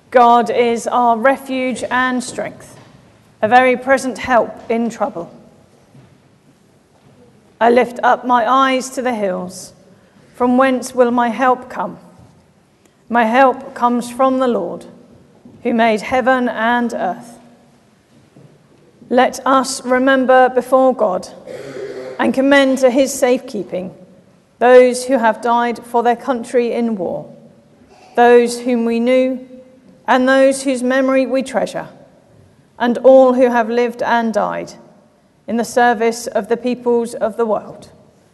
God is our refuge and strength, a very present help in trouble. I lift up my eyes to the hills. From whence will my help come? My help comes from the Lord, who made heaven and earth. Let us remember before God and commend to his safekeeping those who have died for their country in war, those whom we knew and those whose memory we treasure, and all who have lived and died in the service of the peoples of the world.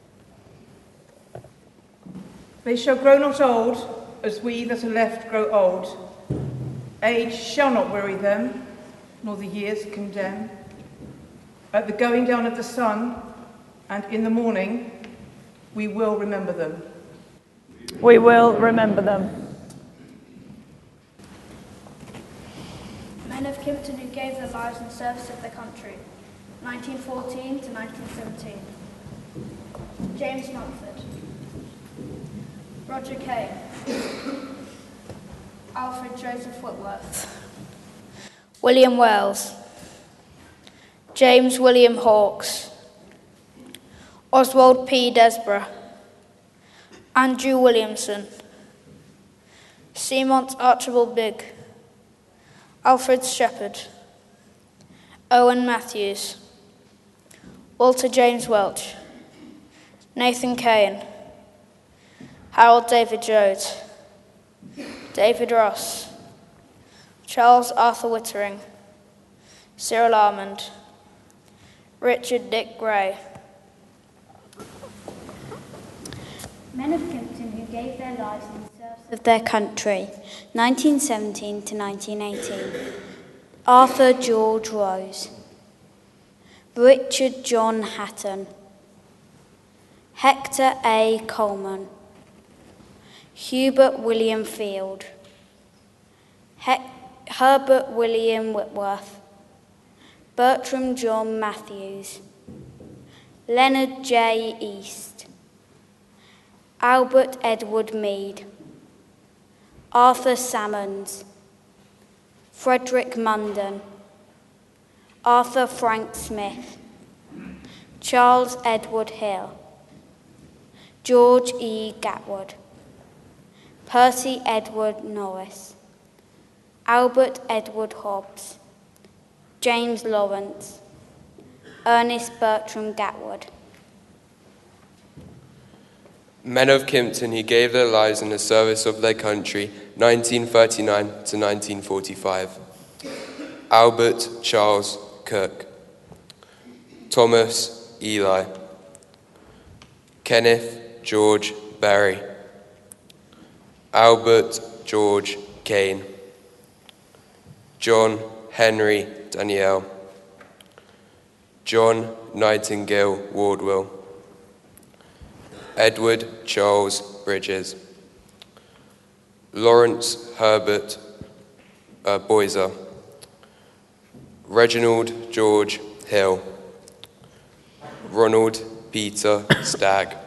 They shall grow not old, as we that are left grow old. Age shall not weary them, nor the years condemn. At the going down of the sun, and in the morning, we will remember them. We will remember them. Men of Kimpton who gave their lives in service of their country, 1914 to 1917. James Mumford, Roger Kay, Alfred Joseph Whitworth, William Wells, James William Hawkes, Oswald P. Desborough, Andrew Williamson, Seamont Archibald Bigg, Alfred Shepherd, Owen Matthews, Walter James Welch, Nathan Kane, Harold David Jones, David Ross, Charles Arthur Wittering, Cyril Armand, Richard Dick Gray. Men of Kimpton who gave their lives in service of their country, 1917 to 1918. Arthur George Rose, Richard John Hatton, Hector A. Coleman, Hubert William Field, Herbert William Whitworth, Bertram John Matthews, Leonard J. East, Albert Edward Mead, Arthur Sammons, Frederick Munden, Arthur Frank Smith, Charles Edward Hill, George E. Gatwood, Percy Edward Norris, Albert Edward Hobbs, James Lawrence, Ernest Bertram Gatwood. Men of Kimpton who gave their lives in the service of their country, 1939 to 1945. Albert Charles Kirk, Thomas Eli, Kenneth George Berry, Albert George Kane, John Henry Danielle, John Nightingale Wardwell, Edward Charles Bridges, Lawrence Herbert Boyser, Reginald George Hill, Ronald Peter Stagg.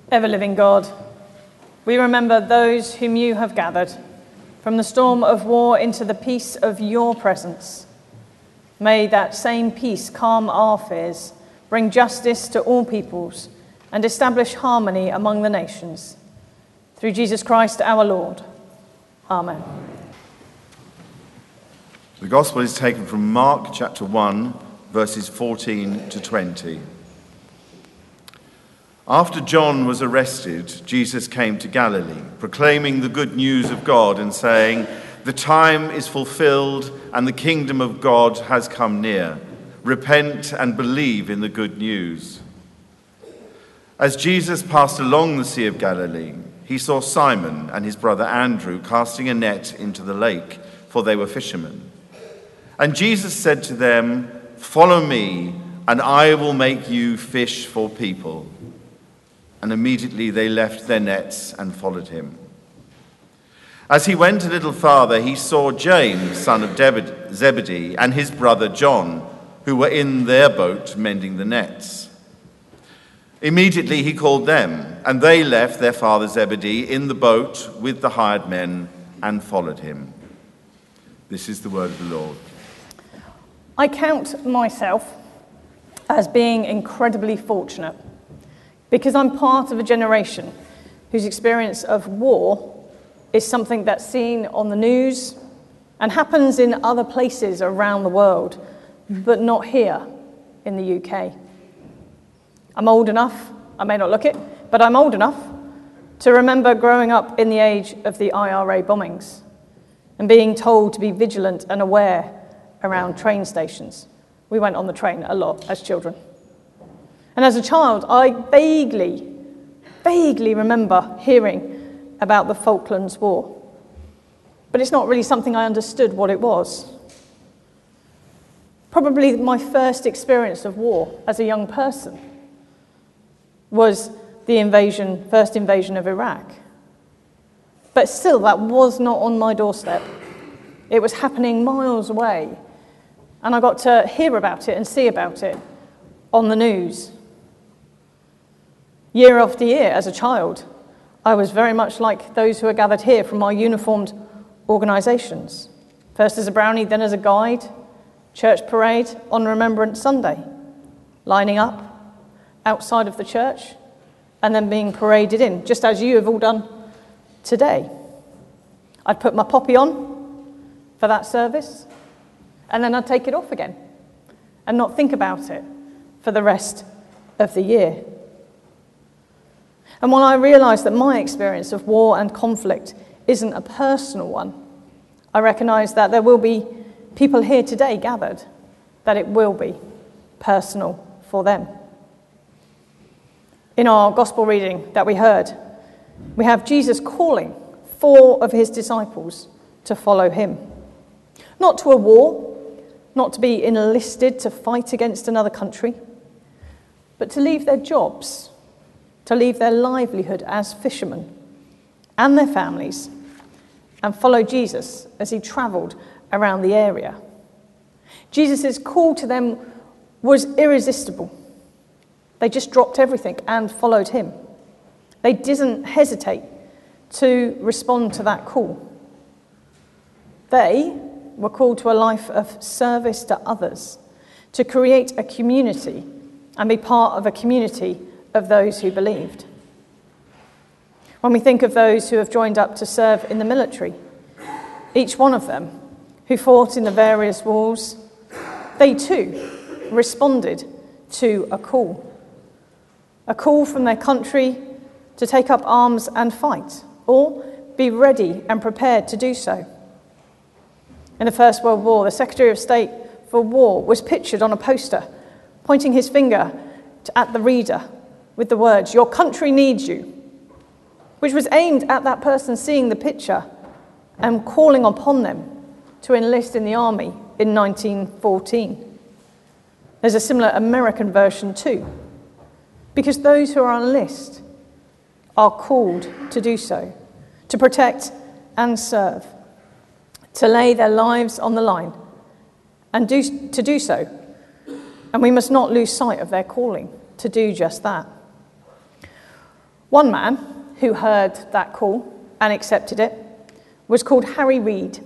Ever-living God, we remember those whom you have gathered from the storm of war into the peace of your presence. May that same peace calm our fears, bring justice to all peoples, and establish harmony among the nations. Through Jesus Christ our Lord. Amen. The Gospel is taken from Mark chapter 1, verses 14 to 20. After John was arrested, Jesus came to Galilee, proclaiming the good news of God and saying, "The time is fulfilled and the kingdom of God has come near. Repent and believe in the good news." As Jesus passed along the Sea of Galilee, he saw Simon and his brother Andrew casting a net into the lake, for they were fishermen. And Jesus said to them, "Follow me, and I will make you fish for people." And immediately they left their nets and followed him. As he went a little farther, he saw James, son of Zebedee, and his brother John, who were in their boat mending the nets. Immediately he called them, and they left their father Zebedee in the boat with the hired men and followed him. This is the word of the Lord. I count myself as being incredibly fortunate because I'm part of a generation whose experience of war is something that's seen on the news and happens in other places around the world, but not here in the UK. I'm old enough, I may not look it, but I'm old enough to remember growing up in the age of the IRA bombings and being told to be vigilant and aware around train stations. We went on the train a lot as children. And as a child, I vaguely remember hearing about the Falklands War. But it's not really something I understood what it was. Probably my first experience of war as a young person was the first invasion of Iraq. But still, that was not on my doorstep. It was happening miles away. And I got to hear about it and see about it on the news. Year after year, as a child, I was very much like those who are gathered here from our uniformed organisations. First as a brownie, then as a guide, church parade on Remembrance Sunday, lining up outside of the church and then being paraded in, just as you have all done today. I'd put my poppy on for that service, and then I'd take it off again and not think about it for the rest of the year. And when I realised that my experience of war and conflict isn't a personal one, I recognise that there will be people here today gathered, that it will be personal for them. In our gospel reading that we heard, we have Jesus calling 4 of his disciples to follow him. Not to a war, not to be enlisted to fight against another country, but to leave their jobs, to leave their livelihood as fishermen and their families and follow Jesus as he travelled around the area. Jesus' call to them was irresistible. They just dropped everything and followed him. They didn't hesitate to respond to that call. They were called to a life of service to others, to create a community and be part of a community of those who believed. When we think of those who have joined up to serve in the military, each one of them who fought in the various wars, they too responded to a call from their country to take up arms and fight, or be ready and prepared to do so. In the First World War, the Secretary of State for War was pictured on a poster, pointing his finger at the reader with the words, "Your country needs you," which was aimed at that person seeing the picture and calling upon them to enlist in the army in 1914. There's a similar American version too, because those who are on enlist are called to do so, to protect and serve, to lay their lives on the line, and to do so. And we must not lose sight of their calling to do just that. One man who heard that call and accepted it was called Harry Reid.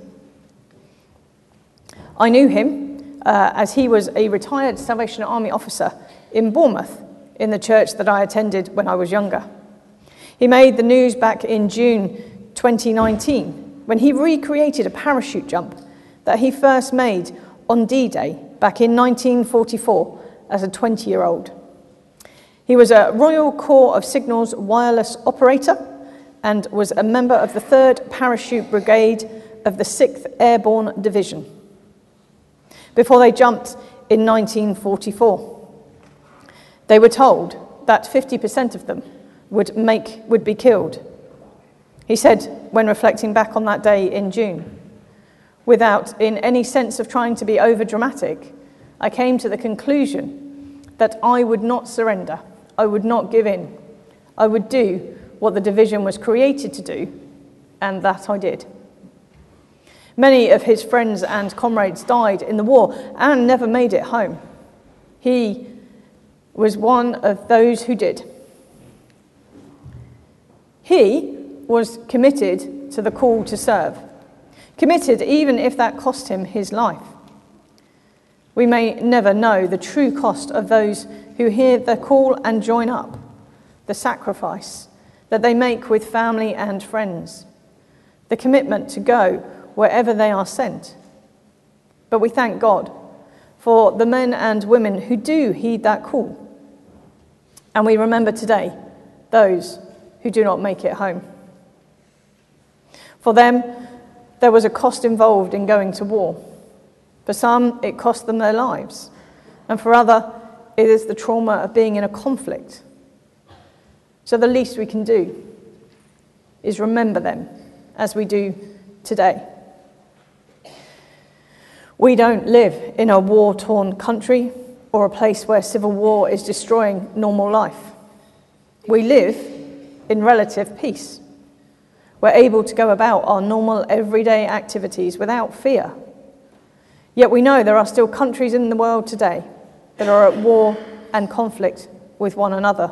I knew him as he was a retired Salvation Army officer in Bournemouth in the church that I attended when I was younger. He made the news back in June 2019 when he recreated a parachute jump that he first made on D-Day back in 1944 as a 20-year-old. He was a Royal Corps of Signals wireless operator and was a member of the 3rd Parachute Brigade of the 6th Airborne Division before they jumped in 1944. They were told that 50% of them would be killed. He said, when reflecting back on that day in June, without in any sense of trying to be over-dramatic, I came to the conclusion that I would not surrender. I would not give in. I would do what the division was created to do, and that I did. Many of his friends and comrades died in the war and never made it home. He was one of those who did. He was committed to the call to serve, committed even if that cost him his life. We may never know the true cost of those who hear the call and join up, the sacrifice that they make with family and friends, the commitment to go wherever they are sent. But we thank God for the men and women who do heed that call. And we remember today those who do not make it home. For them, there was a cost involved in going to war. For some, it cost them their lives. And for others, it is the trauma of being in a conflict. So the least we can do is remember them as we do today. We don't live in a war-torn country or a place where civil war is destroying normal life. We live in relative peace. We're able to go about our normal everyday activities without fear. Yet we know there are still countries in the world today that are at war and conflict with one another.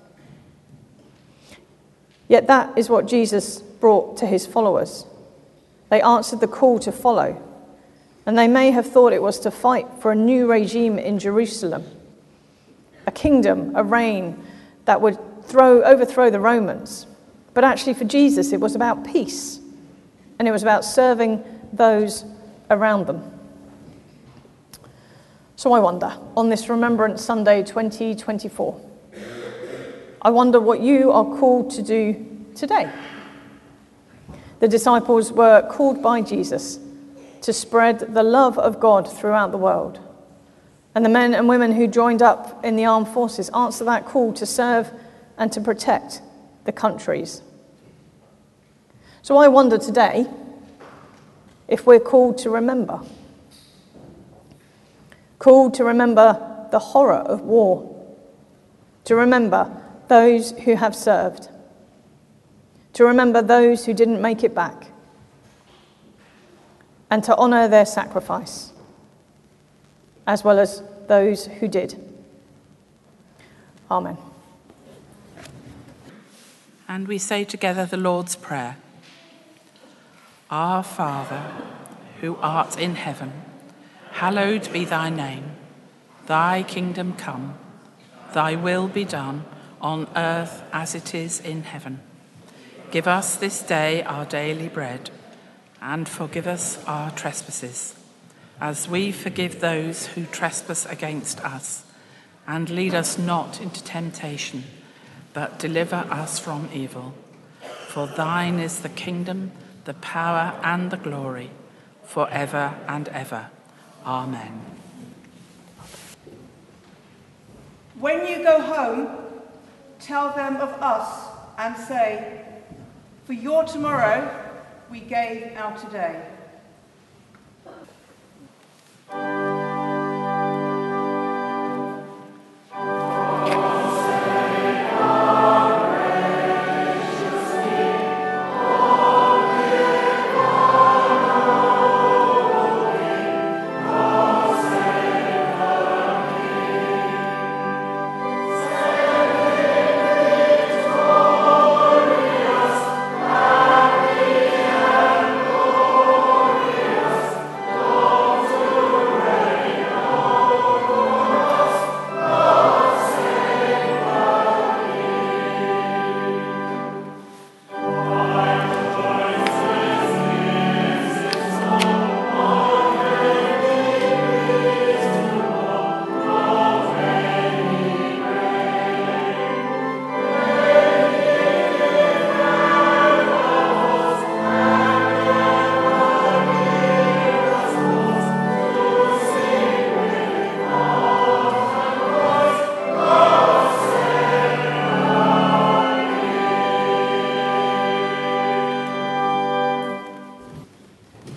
Yet that is what Jesus brought to his followers. They answered the call to follow, and they may have thought it was to fight for a new regime in Jerusalem, a kingdom, a reign that would overthrow the Romans. But actually for Jesus, it was about peace, and it was about serving those around them. So I wonder, on this Remembrance Sunday 2024, I wonder what you are called to do today. The disciples were called by Jesus to spread the love of God throughout the world. And the men and women who joined up in the armed forces answer that call to serve and to protect the countries. So I wonder today if we're called to remember. Called to remember the horror of war, to remember those who have served, to remember those who didn't make it back, and to honour their sacrifice, as well as those who did. Amen. And we say together the Lord's Prayer. Our Father, who art in heaven, hallowed be thy name. Thy kingdom come, thy will be done on earth as it is in heaven. Give us this day our daily bread, and forgive us our trespasses, as we forgive those who trespass against us. And lead us not into temptation, but deliver us from evil. For thine is the kingdom, the power, and the glory, forever and ever. Amen. When you go home, tell them of us and say, for your tomorrow we gave our today. Amen.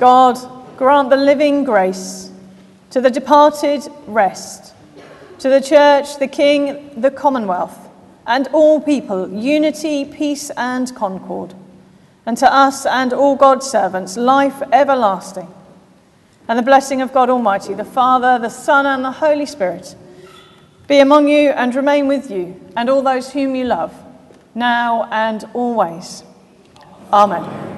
God, grant the living grace, to the departed rest, to the church, the king, the commonwealth, and all people, unity, peace, and concord, and to us and all God's servants, life everlasting. And the blessing of God Almighty, the Father, the Son, and the Holy Spirit, be among you and remain with you and all those whom you love, now and always. Amen.